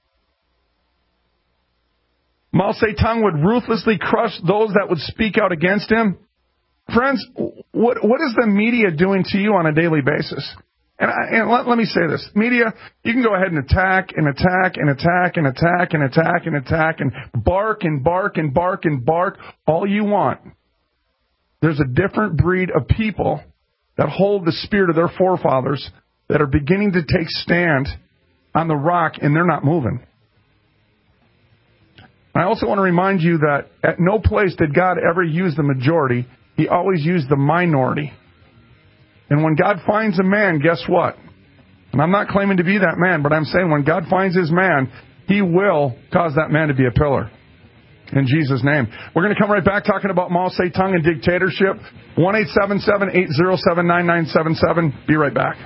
Mao Zedong would ruthlessly crush those that would speak out against him. Friends, what what is the media doing to you on a daily basis? And, I, and let, let me say this. Media, you can go ahead and attack and attack and attack and attack and attack and attack and bark and bark and bark and bark all you want. There's a different breed of people that hold the spirit of their forefathers that are beginning to take stand on the rock, and they're not moving. I also want to remind you that at no place did God ever use the majority. He always used the minority. And when God finds a man, guess what? And I'm not claiming to be that man, but I'm saying when God finds his man, he will cause that man to be a pillar. In Jesus' name. We're going to come right back talking about Mao Zedong and dictatorship. one eight seven seven, eight zero seven, nine nine seven seven. Be right back.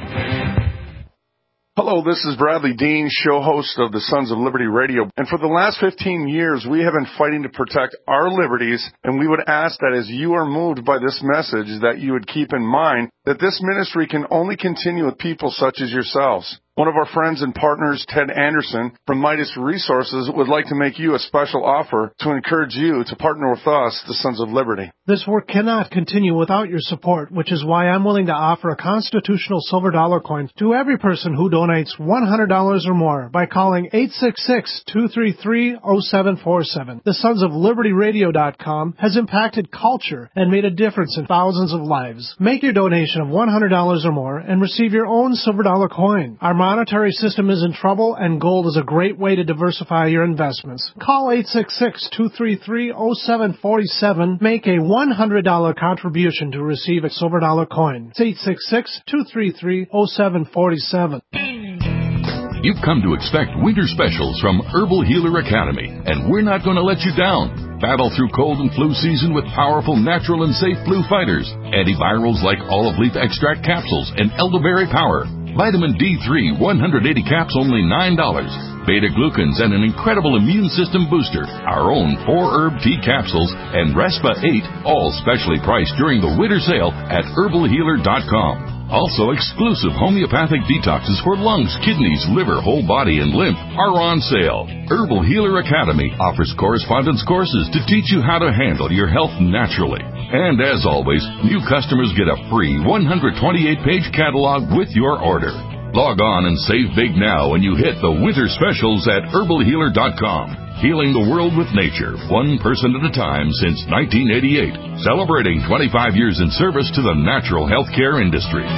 Hello, this is Bradley Dean, show host of the Sons of Liberty Radio. And for the last fifteen years, we have been fighting to protect our liberties, and we would ask that as you are moved by this message, that you would keep in mind that this ministry can only continue with people such as yourselves. One of our friends and partners, Ted Anderson from Midas Resources, would like to make you a special offer to encourage you to partner with us, the Sons of Liberty. This work cannot continue without your support, which is why I'm willing to offer a constitutional silver dollar coin to every person who donates one hundred dollars or more by calling eight six six, two three three, zero seven four seven. The Sons of Liberty Radio dot com has impacted culture and made a difference in thousands of lives. Make your donation of one hundred dollars or more and receive your own silver dollar coin. Our monetary system is in trouble, and gold is a great way to diversify your investments. Call eight six six, two three three, zero seven four seven. Make a one hundred dollars contribution to receive a silver dollar coin. It's eight six six, two three three, zero seven four seven. You've come to expect winter specials from Herbal Healer Academy, and we're not going to let you down. Battle through cold and flu season with powerful, natural, and safe flu fighters. Antivirals like olive leaf extract capsules and elderberry power. Vitamin D three, one hundred eighty caps, only nine dollars. Beta-glucans and an incredible immune system booster. Our own four-herb tea capsules and Respa eight, all specially priced during the winter sale at herbal healer dot com. Also, exclusive homeopathic detoxes for lungs, kidneys, liver, whole body, and lymph are on sale. Herbal Healer Academy offers correspondence courses to teach you how to handle your health naturally. And as always, new customers get a free one hundred twenty-eight page catalog with your order. Log on and save big now when you hit the winter specials at herbal healer dot com. Healing the world with nature, one person at a time since nineteen eighty-eight. Celebrating twenty-five years in service to the natural healthcare industry.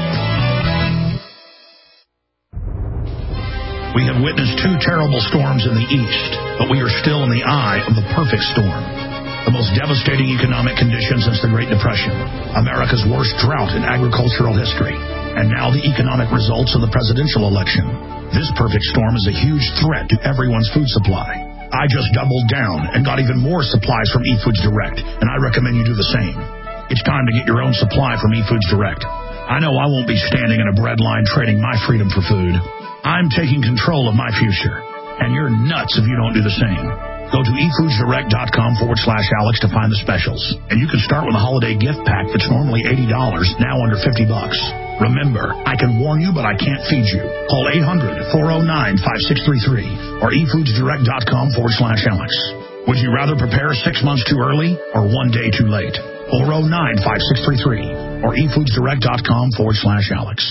We have witnessed two terrible storms in the east, but we are still in the eye of the perfect storm. The most devastating economic conditions since the Great Depression, America's worst drought in agricultural history, and now the economic results of the presidential election. This perfect storm is a huge threat to everyone's food supply. I just doubled down and got even more supplies from eFoods Direct, and I recommend you do the same. It's time to get your own supply from eFoods Direct. I know I won't be standing in a bread line trading my freedom for food. I'm taking control of my future, and you're nuts if you don't do the same. Go to e foods direct dot com forward slash Alex to find the specials. And you can start with a holiday gift pack that's normally eighty dollars, now under fifty bucks. Remember, I can warn you, but I can't feed you. Call eight hundred, four oh nine, five six three three or e foods direct dot com forward slash Alex. Would you rather prepare six months too early or one day too late? four oh nine, five six three three or e foods direct dot com forward slash Alex.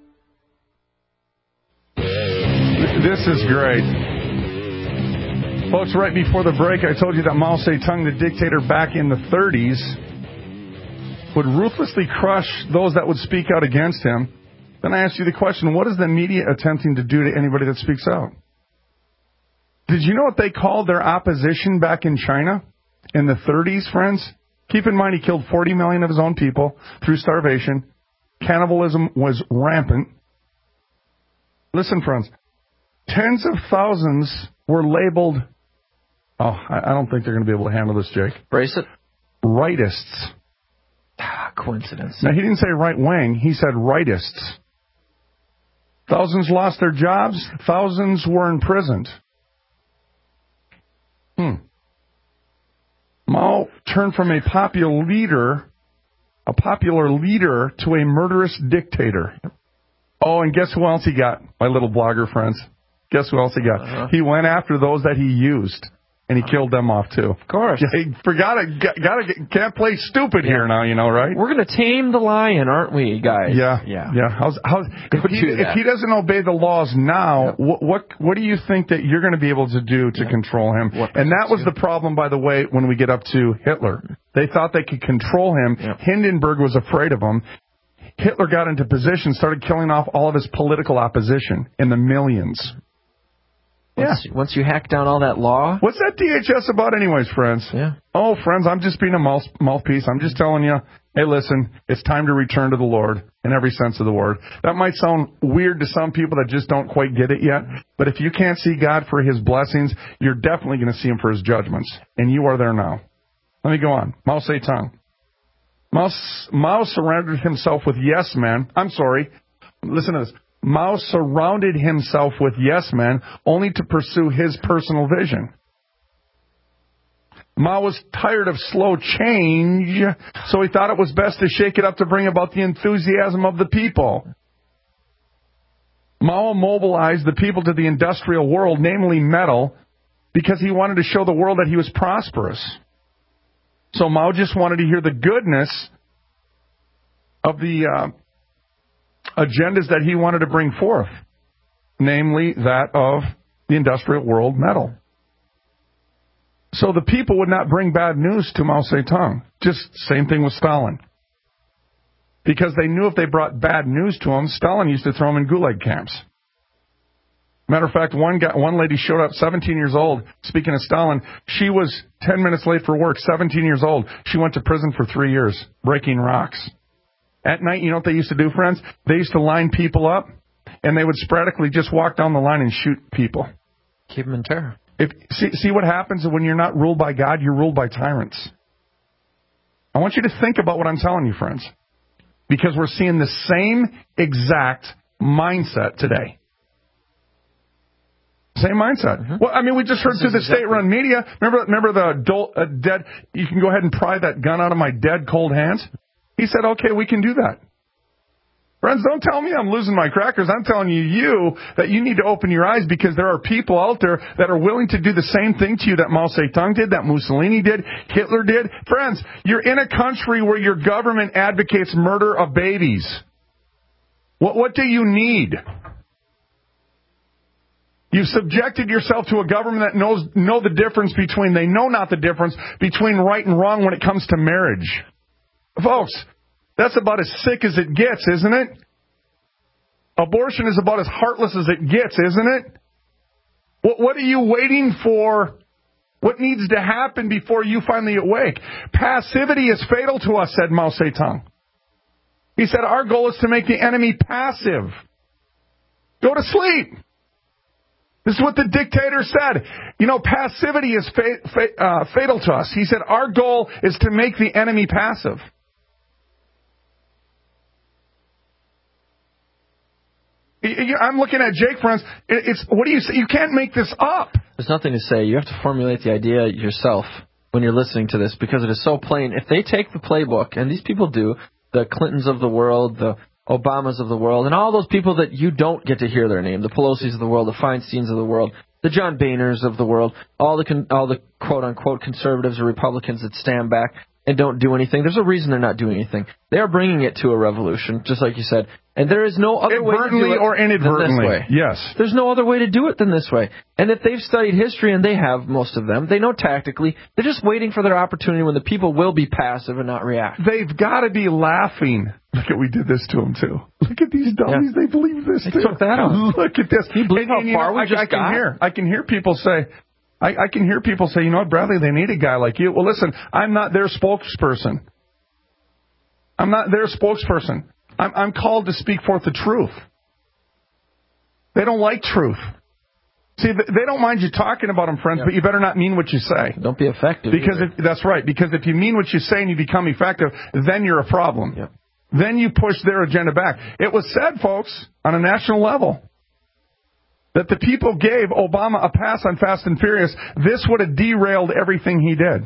This is great. Folks, right before the break, I told you that Mao Zedong, the dictator back in the thirties, would ruthlessly crush those that would speak out against him. Then I asked you the question, what is the media attempting to do to anybody that speaks out? Did you know what they called their opposition back in China in the thirties, friends? Keep in mind he killed forty million of his own people through starvation. Cannibalism was rampant. Listen, friends, tens of thousands were labeled... Oh, I don't think they're going to be able to handle this, Jake. Brace it. Rightists. Ah, coincidence. Now, he didn't say right wing. He said rightists. Thousands lost their jobs. Thousands were imprisoned. Hmm. Mao turned from a popular leader, a popular leader, to a murderous dictator. Oh, and guess who else he got, my little blogger friends? Guess who else he got? Uh-huh. He went after those that he used. And he killed them off, too. Of course. Yeah, he forgot it. Gotta get, can't play stupid yeah. here now, you know, right? We're going to tame the lion, aren't we, guys? Yeah. Yeah. Yeah. How's, how's, if, he, do if he doesn't obey the laws now, yep. what, what what do you think that you're going to be able to do to yep. control him? What and that was the problem, by the way, when we get up to Hitler. They thought they could control him. Yep. Hindenburg was afraid of him. Hitler got into position, started killing off all of his political opposition in the millions. Once, yeah. Once you hack down all that law. What's that D H S about anyways, friends? Yeah. Oh, friends, I'm just being a mouth, mouthpiece. I'm just telling you, hey, listen, it's time to return to the Lord in every sense of the word. That might sound weird to some people that just don't quite get it yet, but if you can't see God for his blessings, you're definitely going to see him for his judgments, and you are there now. Let me go on. Mao Zedong. Mao, Mao surrounded himself with yes men. I'm sorry. Listen to this. Mao surrounded himself with yes men only to pursue his personal vision. Mao was tired of slow change, so he thought it was best to shake it up to bring about the enthusiasm of the people. Mao mobilized the people to the industrial world, namely metal, because he wanted to show the world that he was prosperous. So Mao just wanted to hear the goodness of the uh, agendas that he wanted to bring forth, namely that of the industrial world metal. So the people would not bring bad news to Mao Zedong. Just same thing with Stalin. Because they knew if they brought bad news to him, Stalin used to throw him in gulag camps. Matter of fact, one guy, one lady showed up, seventeen years old, speaking of Stalin. She was ten minutes late for work, seventeen years old. She went to prison for three years, breaking rocks. At night, you know what they used to do, friends? They used to line people up, and they would sporadically just walk down the line and shoot people. Keep them in terror. If, see, see what happens when you're not ruled by God, you're ruled by tyrants. I want you to think about what I'm telling you, friends, because we're seeing the same exact mindset today. Same mindset. Mm-hmm. Well, I mean, we just heard this through the exactly. state-run media. Remember, remember the adult, uh, dead, you can go ahead and pry that gun out of my dead, cold hands? He said, okay, we can do that. Friends, don't tell me I'm losing my crackers. I'm telling you, you, that you need to open your eyes because there are people out there that are willing to do the same thing to you that Mao Zedong did, that Mussolini did, Hitler did. Friends, you're in a country where your government advocates murder of babies. What, what do you need? You've subjected yourself to a government that knows know the difference between, they know not the difference between right and wrong when it comes to marriage. Folks, that's about as sick as it gets, isn't it? Abortion is about as heartless as it gets, isn't it? What, what are you waiting for? What needs to happen before you finally awake? Passivity is fatal to us, said Mao Zedong. He said, our goal is to make the enemy passive. Go to sleep. This is what the dictator said. You know, passivity is fa- fa- uh, fatal to us. He said, our goal is to make the enemy passive. I'm looking at Jake, friends. It's what do you say? You can't make this up. There's nothing to say. You have to formulate the idea yourself when you're listening to this because it is so plain. If they take the playbook, and these people do, the Clintons of the world, the Obamas of the world, and all those people that you don't get to hear their name, the Pelosi's of the world, the Feinsteins of the world, the John Boehners of the world, all the con- all the quote-unquote conservatives or Republicans that stand back and don't do anything. There's a reason they're not doing anything. They are bringing it to a revolution, just like you said. And there is no other way to do it or inadvertently. than this way. Yes. There's no other way to do it than this way. And if they've studied history, and they have, most of them, they know tactically, they're just waiting for their opportunity when the people will be passive and not react. They've got to be laughing. Look at, we did this to them, too. Look at these dummies. Yeah. They believe this, they too. Took that on. Look at this. Can you believe and, how far you know, we I, just I can got? Hear, I can hear people say, I, I can hear people say, you know what, Bradley, they need a guy like you. Well, listen, I'm not their spokesperson. I'm not their spokesperson. I'm, I'm called to speak forth the truth. They don't like truth. See, they don't mind you talking about them, friends, yeah. but you better not mean what you say. Don't be effective. Because if, that's right. Because if you mean what you say and you become effective, then you're a problem. Yeah. Then you push their agenda back. It was said, folks, on a national level, that the people gave Obama a pass on Fast and Furious. This would have derailed everything he did.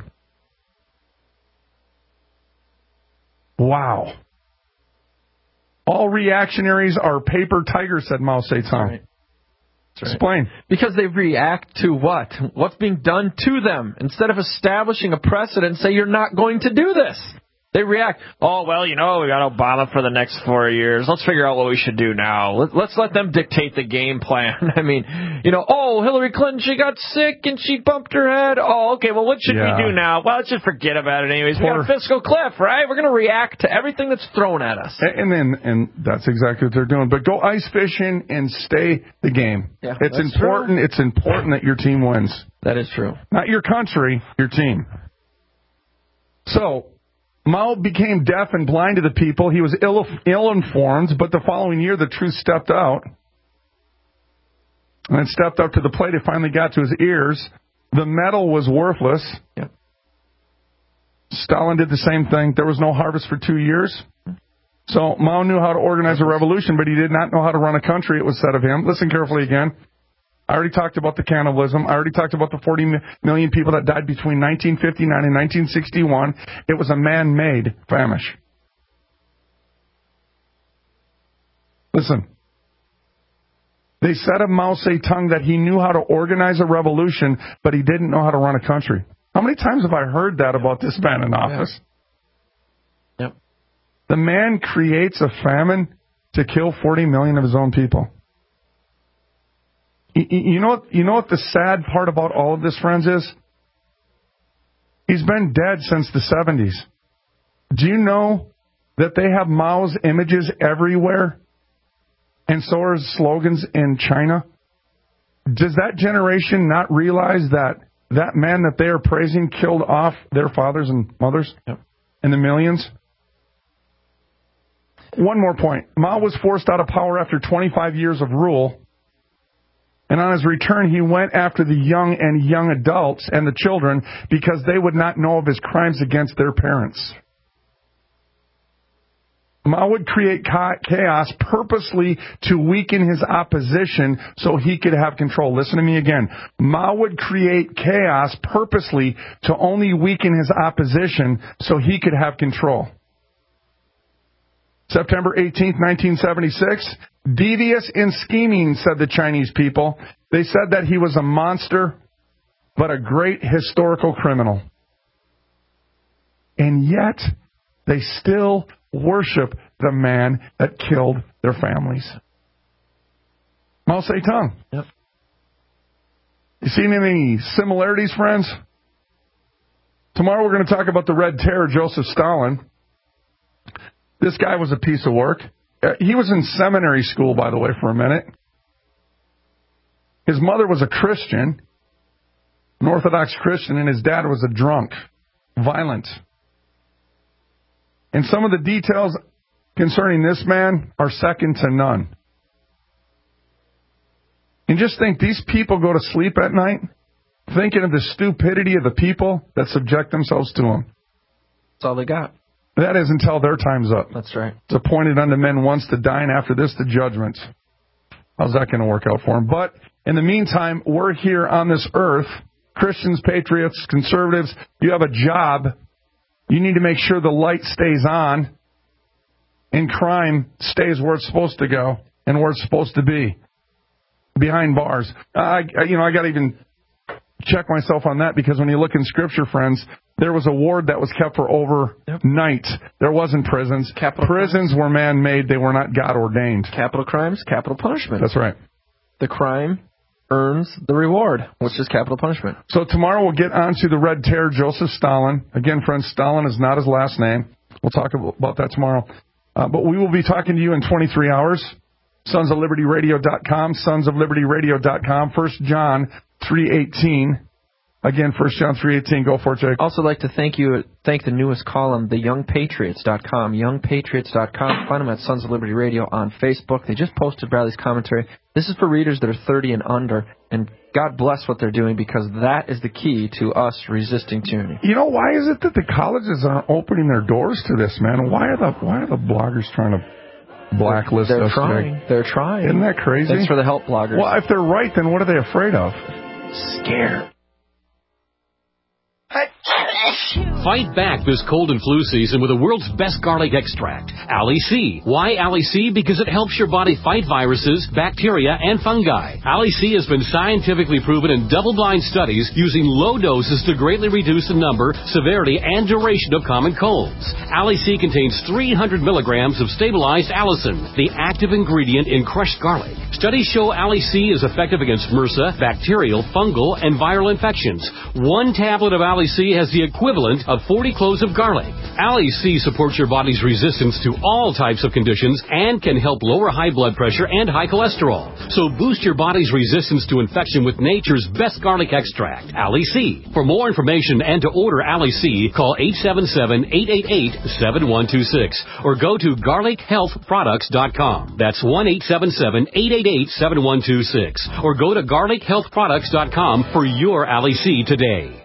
Wow. All reactionaries are paper tigers, said Mao Zedong. Right. Right. Explain. Because they react to what? What's being done to them. Instead of establishing a precedent and say, you're not going to do this. They react, oh, well, you know, we got Obama for the next four years. Let's figure out what we should do now. Let's let them dictate the game plan. I mean, you know, oh, Hillary Clinton, she got sick and she bumped her head. Oh, okay, well, what should yeah. we do now? Well, let's just forget about it anyways. We got a fiscal cliff, right? We're going to react to everything that's thrown at us. And then, and that's exactly what they're doing. But go ice fishing and stay the game. Yeah, it's important. True. It's important that your team wins. That is true. Not your country, your team. So Mao became deaf and blind to the people. He was ill, ill-informed, but the following year the truth stepped out. And it stepped up to the plate. It finally got to his ears. The metal was worthless. Yep. Stalin did the same thing. There was no harvest for two years. So Mao knew how to organize a revolution, but he did not know how to run a country, it was said of him. Listen carefully again. I already talked about the cannibalism. I already talked about the forty million people that died between nineteen fifty-nine and nineteen sixty-one. It was a man-made famine. Listen. They said of Mao Zedong that he knew how to organize a revolution, but he didn't know how to run a country. How many times have I heard that about this man in office? Yeah. Yep. The man creates a famine to kill forty million of his own people. You know, you know what the sad part about all of this, friends, is? He's been dead since the seventies. Do you know that they have Mao's images everywhere? And so are his slogans in China? Does that generation not realize that that man that they are praising killed off their fathers and mothers yep. in the millions? One more point. Mao was forced out of power after twenty-five years of rule. And on his return, he went after the young and young adults and the children because they would not know of his crimes against their parents. Mao would create chaos purposely to weaken his opposition so he could have control. Listen to me again. Mao would create chaos purposely to only weaken his opposition so he could have control. September eighteenth, nineteen seventy-six, devious and scheming, said the Chinese people. They said that he was a monster, but a great historical criminal. And yet, they still worship the man that killed their families. Mao Zedong. Yep. You see any similarities, friends? Tomorrow we're going to talk about the Red Terror, Joseph Stalin. This guy was a piece of work. He was in seminary school, by the way, for a minute. His mother was a Christian, an Orthodox Christian, and his dad was a drunk, violent. And some of the details concerning this man are second to none. And just think, these people go to sleep at night thinking of the stupidity of the people that subject themselves to them. That's all they got. That is until their time's up. That's right. It's appointed unto men once to die, and after this, the judgment. How's that going to work out for them? But in the meantime, we're here on this earth, Christians, patriots, conservatives. You have a job. You need to make sure the light stays on and crime stays where it's supposed to go and where it's supposed to be, behind bars. I, you know, I got to even check myself on that, because when you look in Scripture, friends, there was a ward that was kept for overnight. Yep. There wasn't prisons. Capital prisons crimes. were man-made. They were not God-ordained. Capital crimes, capital punishment. That's right. The crime earns the reward, which is capital punishment. So tomorrow we'll get on to the Red Terror, Joseph Stalin. Again, friends, Stalin is not his last name. We'll talk about that tomorrow. Uh, but we will be talking to you in twenty-three hours. sons of liberty radio dot com, sons of liberty radio dot com, First John three eighteen. Again, First John three eighteen. Go for it, Jake. Also like to thank you, thank the newest column, the young patriots dot com, young patriots dot com. Find them at Sons of Liberty Radio on Facebook. They just posted Bradley's commentary. This is for readers that are thirty and under, and God bless what they're doing, because that is the key to us resisting tyranny. You know, why is it that the colleges aren't opening their doors to this, man? Why are the why are the bloggers trying to blacklist they're us? Trying. Jake? They're trying. Isn't that crazy? Thanks for the help, bloggers. Well, if they're right, then what are they afraid of? Scared. Fight back this cold and flu season with the world's best garlic extract, Ali C. Why Ali C? Because it helps your body fight viruses, bacteria, and fungi. Ali C has been scientifically proven in double-blind studies using low doses to greatly reduce the number, severity, and duration of common colds. Ali C contains three hundred milligrams of stabilized allicin, the active ingredient in crushed garlic. Studies show Ali C is effective against MRSA, bacterial, fungal, and viral infections. One tablet of Ali C has the equivalent of forty cloves of garlic. Ali C supports your body's resistance to all types of conditions and can help lower high blood pressure and high cholesterol. So boost your body's resistance to infection with nature's best garlic extract, Ali C. For more information and to order Ali C, call eight seven seven, eight eight eight, seven one two six or go to garlic health products dot com. That's one eight seven seven, eight eight eight, seven one two six or go to garlic health products dot com for your Ali C today.